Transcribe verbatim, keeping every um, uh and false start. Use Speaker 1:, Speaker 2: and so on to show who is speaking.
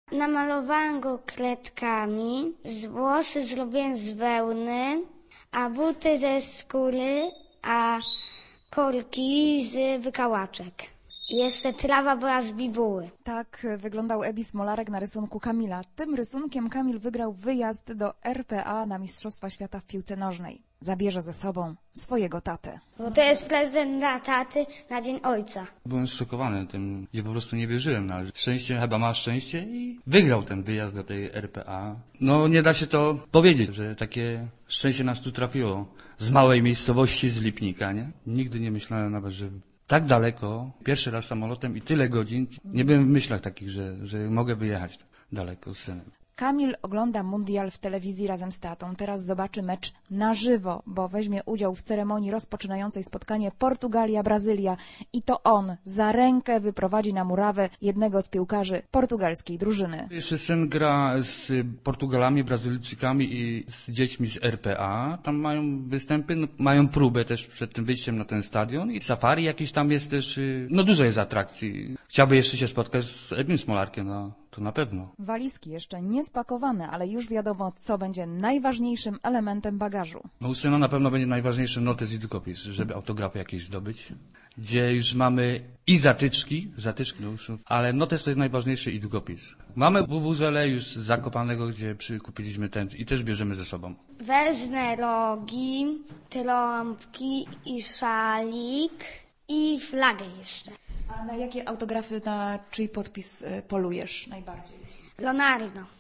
Speaker 1: Namalowałam go kredkami, włosy zrobiłem z wełny, a buty ze skóry, a kolki z wykałaczek. Jeszcze trawa była z bibuły.
Speaker 2: Tak wyglądał Ebi Smolarek na rysunku Kamila. Tym rysunkiem Kamil wygrał wyjazd do R P A na Mistrzostwa Świata w piłce nożnej. Zabierze ze sobą swojego tatę.
Speaker 1: Bo to jest prezent dla taty na Dzień Ojca.
Speaker 3: Byłem zszokowany tym, gdzie po prostu nie wierzyłem. No, szczęście, chyba ma szczęście i wygrał ten wyjazd do tej R P A. No nie da się to powiedzieć, że takie szczęście nas tu trafiło. Z małej miejscowości, z Lipnika, nie? Nigdy nie myślałem nawet, że tak daleko, pierwszy raz samolotem i tyle godzin, nie byłem w myślach takich, że, że mogę wyjechać daleko z synem.
Speaker 2: Kamil ogląda mundial w telewizji razem z tatą. Teraz zobaczy mecz na żywo, bo weźmie udział w ceremonii rozpoczynającej spotkanie Portugalia-Brazylia i to on za rękę wyprowadzi na murawę jednego z piłkarzy portugalskiej drużyny.
Speaker 3: Jeszcze syn gra z Portugalami, Brazylijczykami i z dziećmi z R P A. Tam mają występy, no, mają próbę też przed tym wyjściem na ten stadion i safari jakiś tam jest też, no dużo jest atrakcji. Chciałby jeszcze się spotkać z Ebim Smolarkiem, no. To na pewno.
Speaker 2: Walizki jeszcze nie spakowane, ale już wiadomo, co będzie najważniejszym elementem bagażu.
Speaker 3: No u syna na pewno będzie najważniejszy notes i długopis, żeby autografy jakieś zdobyć, gdzie już mamy i zatyczki, zatyczki, no już, ale notes to jest najważniejszy i długopis. Mamy wuwuzele już z Zakopanego, gdzie przykupiliśmy ten i też bierzemy ze sobą.
Speaker 1: Wezmę rogi, trąbki i szalik i flagę jeszcze.
Speaker 2: A na jakie autografy, na czyj podpis polujesz najbardziej?
Speaker 1: Leonardo.